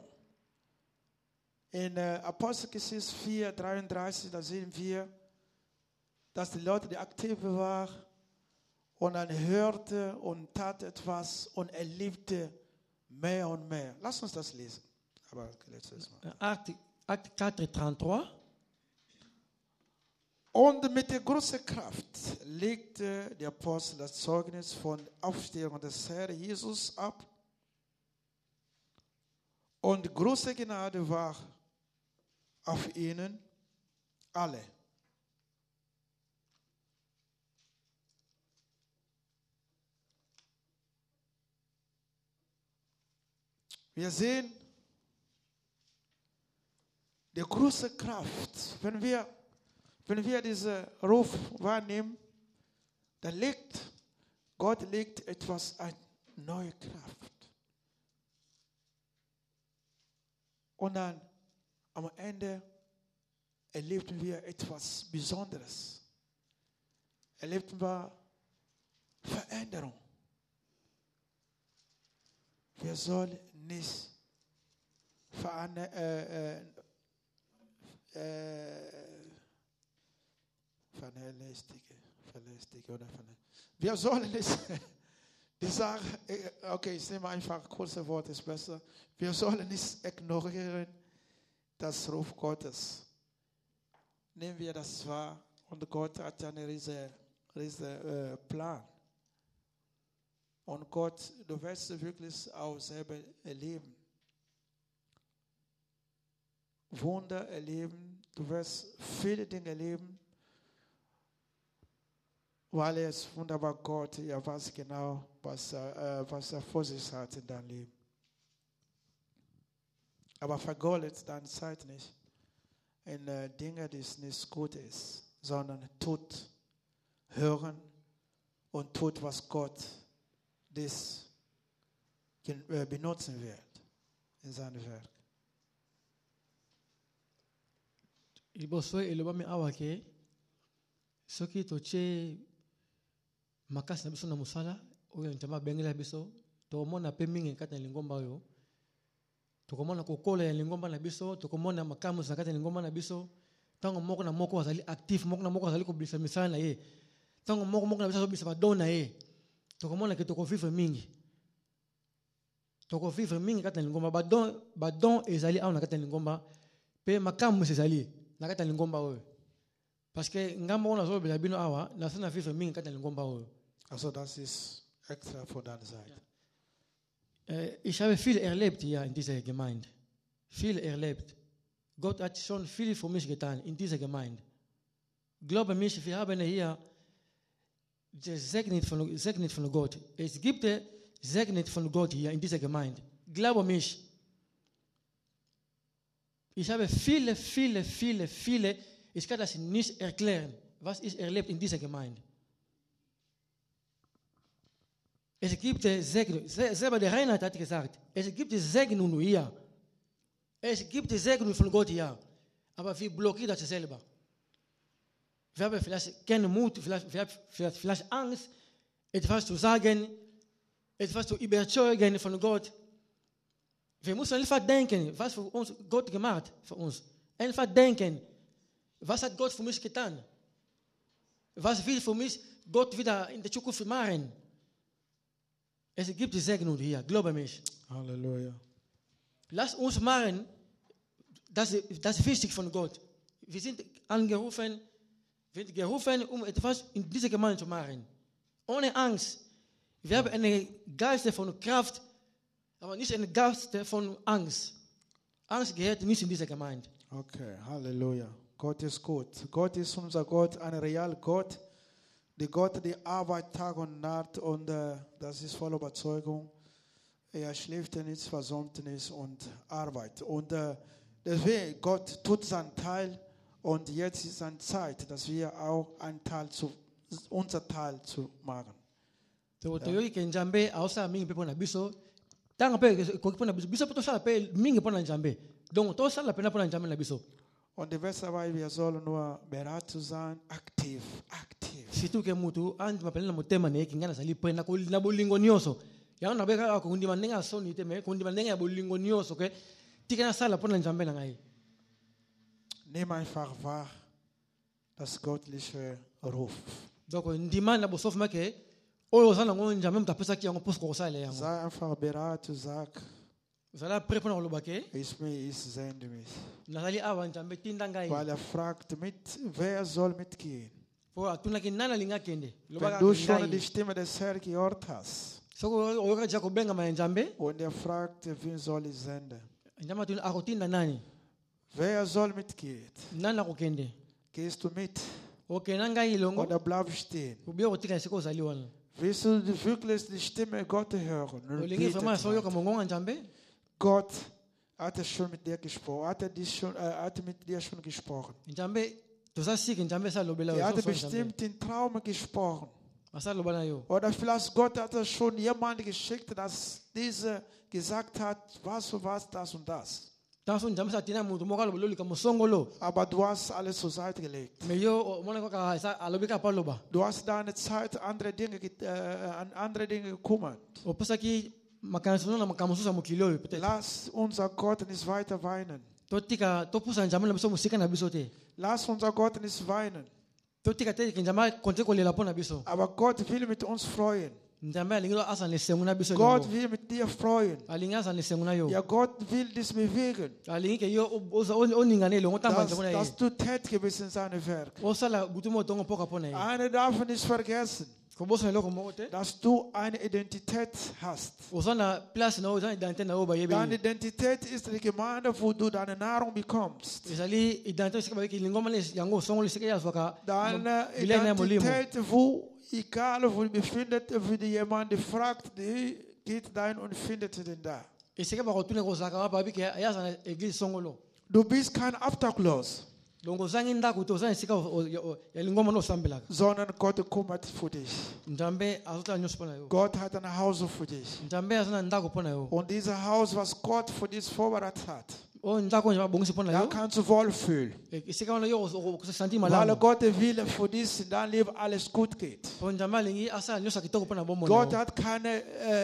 In Apostelgeschichte 4:33, da sehen wir, dass die Leute, die aktiv waren, und dann hörte und tat etwas und erlebte mehr und mehr. Lass uns das lesen. Aber letztes Mal. Acte 4:33. Und mit der großen Kraft legte der Apostel das Zeugnis von der Aufstehung des Herrn Jesus ab. Und große Gnade war auf ihnen alle. Wir sehen die große Kraft, wenn wir Wenn wir diesen Ruf wahrnehmen, dann Gott legt etwas an neue Kraft. Und dann am Ende erlebten wir etwas Besonderes. Erlebten wir Veränderung. Wir sollen nicht wir sollen nicht die Sache, okay, ich nehme einfach kurze Worte, ist besser. Wir sollen nicht ignorieren das Ruf Gottes. Nehmen wir das wahr und Gott hat einen riesen Plan. Und Gott, du wirst wirklich auch selber erleben. Wunder erleben, du wirst viele Dinge erleben, weil er ist wunderbar Gott, er weiß genau, was er vor sich hat in deinem Leben. Aber vergoldet deine Zeit nicht in Dinge, die nicht gut ist, sondern tut, hören und tut, was Gott das benutzen wird in seinem Werk. Liboso elobami awake soki toche makasi na biso na musala oyo ntama bengela biso tokomona pe mingi kati na lingomba oyo tokomona kokola ya lingomba na biso tokomona makamu na kati na lingomba na biso tango moko na moko azali actif moko na moko azali kobilisa misala na ye tango moko na biso azobilisa badon na ye tokomona ke tokovivre mingi kati na lingomba badon ezali awa na kati na lingomba pe makamu ezali na kati na lingomba oyo parce que ngambo ona zo bila bino awa na sana vivre mingi kati na lingomba oyo. Also das ist extra von deiner Seite. Ich habe viel erlebt hier in dieser Gemeinde. Viel erlebt. Gott hat schon viel für mich getan in dieser Gemeinde. Glaube mich, wir haben hier gesegnet von Gott. Es gibt Segnet von Gott hier in dieser Gemeinde. Glaube mich. Ich habe viele, ich kann das nicht erklären, was ich erlebt in dieser Gemeinde. Es gibt Segnung, selber der Reinhard hat gesagt, es gibt Segnung hier. Es gibt Segnung von Gott hier. Aber wir blockieren das selber. Wir haben vielleicht keinen Mut, vielleicht Angst, etwas zu sagen, etwas zu überzeugen von Gott. Wir müssen einfach denken, was für uns Gott gemacht für uns. Einfach denken, was hat Gott für mich getan? Was will für mich Gott wieder in der Zukunft machen? Es gibt die Segnung hier, glaube mich. Halleluja. Lass uns machen, das ist wichtig von Gott. Wir sind gerufen, um etwas in dieser Gemeinde zu machen. Ohne Angst. Wir haben einen Geist von Kraft, aber nicht einen Geist von Angst. Angst gehört nicht in diese Gemeinde. Okay, Halleluja. Gott ist gut. Gott ist unser Gott, ein realer Gott. Der Gott, der arbeitet Tag und Nacht und das ist voller Überzeugung. Er schläft nicht, versäumt nicht und arbeitet. Und deswegen, Gott tut seinen Teil und jetzt ist eine Zeit, dass wir auch unser Teil zu machen. Toyoki kenjambe ausa mingi pepo na biso tanga pe ko pona biso poto sala pe mingi pona njambe donc to sala pe na pona njambe na biso. Und die Beste dabei, wir sollen nur bereit zu sein, aktiv. Situ ke mutu andi mapelena motema ne kingana sali pe na ko na bolingo nyoso ya na beka ko kundi manenga soni teme kundi manenga ya bolingo nyoso ke tikana sala pona njambe na ngai. Nimm einfach wahr das göttliche Ruf. Donc ndima na bosof make Sei einfach bereit zu sagen, ich sende mich. Weil er fragt, wer soll mitgehen? Wenn du schon die Stimme des Herrn gehört hast und er fragt, wen soll ich senden? Wer soll mitgehen? Gehst du mit? Oder bleibst stehen? Willst du wirklich die Stimme Gottes hören? Gott hat schon mit dir gesprochen, hat mit dir schon gesprochen. Toza siki njambe sa lobela Er hatte yo. bestimmt in Traumen gesprochen. Asa lobana yo. Oder vielleicht Gott hat schon jemanden geschickt, dass dieser gesagt hat, was für was, das und das. Tanso njambe sa tina mutu moka lobelo lika musongolo. Aber du hast alles zur Seite gelegt. Me yo mona ko ka sa alobika pa loba. Du hast deine Zeit an andere Dinge gekümmert. Opasa ki makanso na makamususa mukilo yo peut-être. Lass unser Gott nicht weiter weinen. Totika topusa njambe na biso musika na biso te. Lass unser Gott nicht weinen. Totika te njambe konte ko lela pona biso. Aber Gott will mit uns freuen. Njambe alingilo asa le senguna biso. Gott will mit dir freuen. Alinga asa le senguna yo. Ja, Gott will dich bewegen, Alingi ke yo oningane lo ngotamba njambe na dass ye. du tätig bist in seinem Werk. Osala butumo tongo poka pona ye. Eine darf nicht vergessen, Ko boso loko mote. dass du eine Identität hast. Osana place na ozana identité na oba yebe. Deine Identität ist die Gemeinde, wo du deine Nahrung bekommst. Ezali identité sika ba ki lingoma le yango songo sika ya swaka. Deine Bilene na molimo. Identität, wo, egal wo du befindet, wenn jemand fragt, die geht dahin und findet den da. Esika ba kotune ko saka ba bi ke ya sana église songolo. Du bist kein Obdachlos, Longo zangi ndako to zani sika ya lingoma no sambela. sondern Gott kümmert für dich. Njambe azota nyos pona yo. Gott hat ein Haus für dich. Njambe azana ndako pona yo. Und dieses Haus, was Gott für dich vorbereitet hat, O ndako njaba bongisi pona da yo. kannst du wohlfühlen. Esika wana yo ko santi Weil malamu. Gott will für dich in deinem Leben alles gut geht. O njambe lingi asa nyosa kitoko pona bomo. Gott hat keine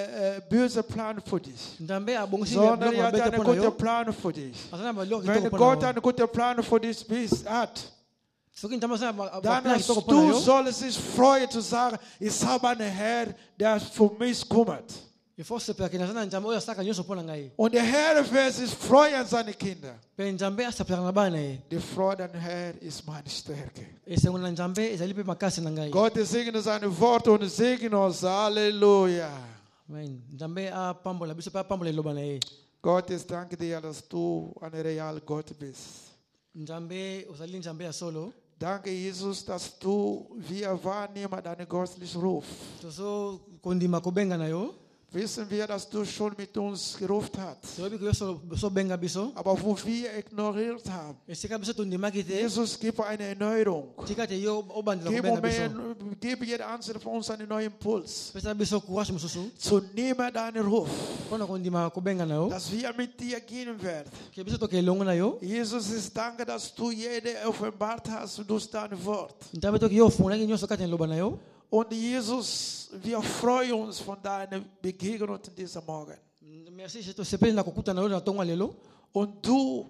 böse Plan für dich, Njambe abongisi sondern er ya hat bete einen pona guten yo. Plan für dich. Asana ba lo Wenn kitoko Gott pona yo. einen guten Plan für dich hat, Soki njambe sana ba dann plan hast kitoko pona du yo. sollst dich freuen zu sagen, ich habe einen Herr, der für mich kümmert. Il faut se perkina sana njambe oya saka nyoso pona ngai. Und der Herr wird sich freuen, seine Kinder. Pe njambe asa perkina bana ye. Die Freude an Herr ist meine Stärke. Esengona njambe ezali pe makasi na ngai. Gott segne seine Worte und segne uns. Halleluja. Amen. Njambe a pambola biso pa pambola loba na ye. Gott, ich danke dir, dass du ein real Gott bist. Njambe osali njambe ya solo. Danke, Jesus, dass du, wir wahrnehmen, deinen göttlichen Ruf. Toso kondima kobenga na yo. Wissen wir, dass du schon mit uns gerufen hast. So bi ko so benga biso. Aber wo wir ignoriert haben. Esika biso tondima kite. Jesus, gib eine Erneuerung. Tika te yo obandela Gib, kobenga biso. gib jeder Einzelne von uns einen neuen Impuls. Pesa biso courage mususu. Zu nehmen deinen Ruf. Pona kondima kobenga na yo. Dass wir mit dir gehen werden. Ke biso to ke longo na yo. Jesus, ich danke, dass du jede offenbart hast durch dein Wort. Njambe to ke yo funa ki nyoso katen loba na yo. Und Jesus, wir freuen uns von deiner Begegnung in diesem Morgen. Merci je to sepeli na kokuta na yo na tonga lelo. Und du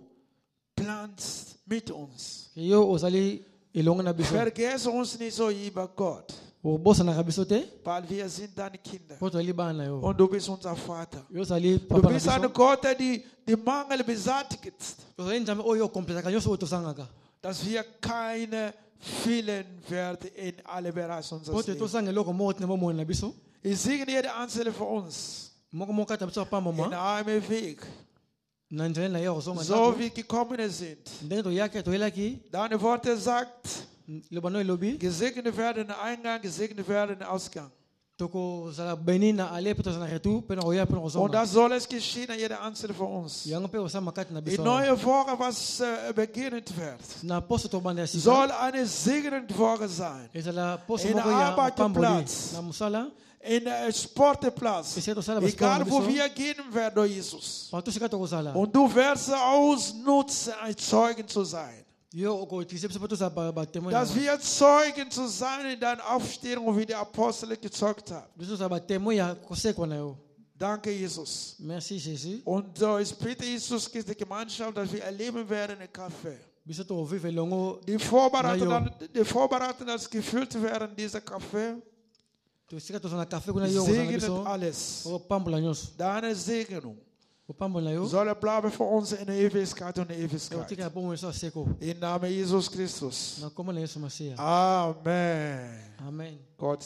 planst mit uns. Ke yo osali elongo na biso. Vergesse uns nicht so, lieber Gott, O bosa na biso te. weil wir sind deine Kinder. Po to ali bana na yo. Und du bist unser Vater. Yo sali Du papa na bist ein biso. Gott, der die Mangel beseitigt, Osali njambe oyo completa ka nyoso to sangaka. dass wir keine fehlen werden in alle Bereiche Po unseres te to Lebens. sange loko mo te mo mo na biso. Ich segne jede Einzelne von uns Moko mo kata biso pa in mama. einem Weg, Na njele na yo zonga so ndako. wie wir gekommen sind. Ndenge to yake to elaki. Deine Worte sagt, Loba no lobi. gesegnet werden der Eingang, gesegnet werden der Ausgang. Toko sala benina ale pe to sana retu pe no ya pe no Und zonga. das soll es geschehen an jeder Einzelne von uns. Yango pe osama kati na Die biso. neue Woche, was beginnen wird, Na posto to banda sisa. soll eine segnende Woche sein. Ezala posto In moko ya pamboli. Arbeitsplatz. Na musala. In der Sportplatz. Ese to sala Egal basketball wo biso. wir gehen werden, Jesus. Patu sika to sala. Und du wirst ausnutzen, ein Zeugen zu sein. Yo ko tise biso to sa ba temo. Dass wir Zeugen zu sein in deiner Aufstehung, wie die Apostel gezeugt haben. Biso sa ba temo ya koseko na yo. Danke, Jesus. Merci Jésus. Und ich bitte Jesus, die Gemeinschaft, dass wir erleben werden in Kaffee. Biso to vive longo. Die Vorbereitung, das gefüllt werden, dieser Kaffee, To sika to sana café kuna yo sana segnet biso. alles. O pambola nyos. Deine Segnung O pambola yo. soll bleiben für uns in der Ewigkeit und der O Ewigkeit. tika po mo so seko. Im Namen Jesus Christus. Na komo na Yesu Masia. Amen. Amen. Gott